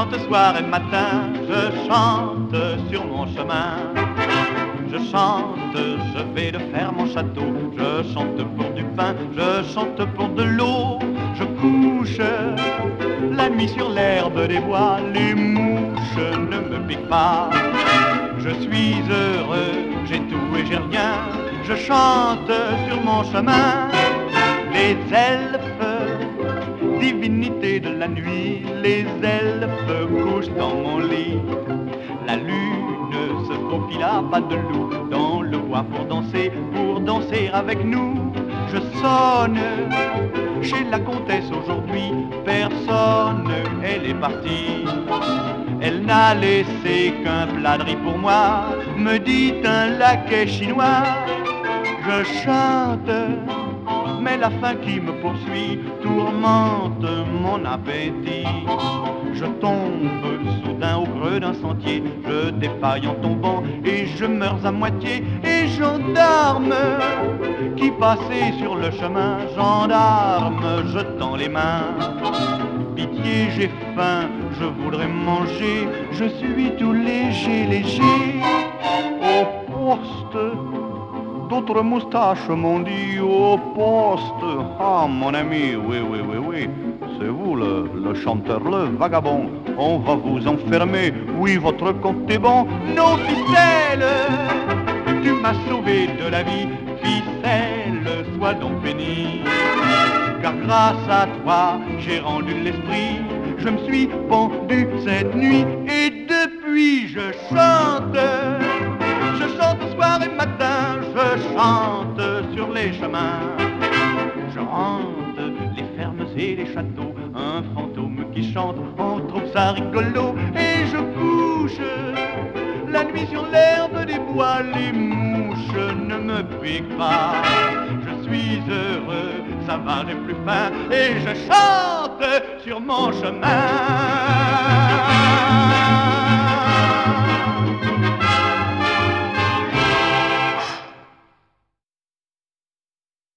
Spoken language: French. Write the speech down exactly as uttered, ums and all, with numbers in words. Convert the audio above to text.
chante soir et matin, je chante sur mon chemin. Je chante, je vais de faire mon château, je chante pour du pain, je chante pour de l'eau. Je couche la nuit sur l'herbe des bois, les mouches ne me piquent pas. Je suis heureux, j'ai tout et j'ai rien, je chante sur mon chemin. Les elfes, divinités de la nuit, les elfes couchent dans mon lit. La lune se faufile à pas de loup dans le bois pour danser, pour danser avec nous. Je sonne chez la comtesse aujourd'hui, personne, elle est partie. Elle n'a laissé qu'un plat de riz pour moi, me dit un laquais chinois. Je chante, mais la faim qui me poursuit tourmente mon appétit. Je tombe soudain au creux d'un sentier, je défaille en tombant et je meurs à moitié. Et gendarme qui passait sur le chemin, gendarme, je tends les mains. Pitié, j'ai faim, je voudrais manger, je suis tout léger, léger. Au poste, d'autres moustaches m'ont dit au poste. Ah mon ami, oui, oui, oui, oui, c'est vous le, le chanteur, le vagabond. On va vous enfermer, oui, votre compte est bon. Non, ficelle, tu m'as sauvé de la vie, ficelle, sois donc béni. Car grâce à toi, j'ai rendu l'esprit, je me suis pendu cette nuit. Et depuis, je chante, je chante soir et matin, je chante sur les chemins. Je hante les fermes et les châteaux, un fantôme qui chante, on trouve ça rigolo. Et je couche la nuit sur l'herbe des bois, les mouches ne me piquent pas. Je suis heureux, ça va, j'ai plus faim, et je chante sur mon chemin.